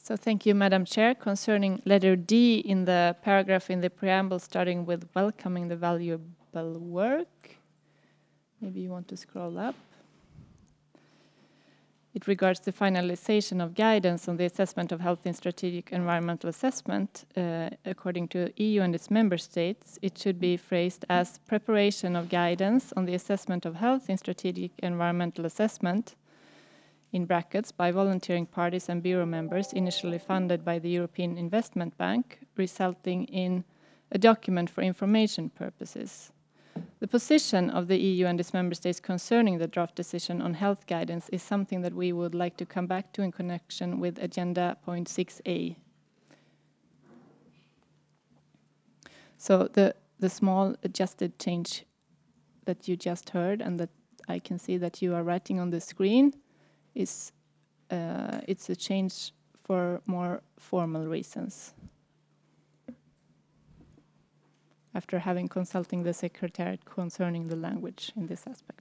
So thank you, Madam Chair. Concerning letter D in the paragraph in the preamble starting with welcoming the valuable work, maybe you want to scroll up. It regards the finalization of guidance on the assessment of health in strategic environmental assessment. According to EU and its member states, it should be phrased as preparation of guidance on the assessment of health in strategic environmental assessment, in brackets, by volunteering parties and bureau members initially funded by the European Investment Bank, resulting in a document for information purposes. The position of the EU and its member states concerning the draft decision on health guidance is something that we would like to come back to in connection with agenda point 6A. So the small adjusted change that you just heard and that I can see that you are writing on the screen is it's a change for more formal reasons. After having consulting the Secretariat concerning the language in this aspect.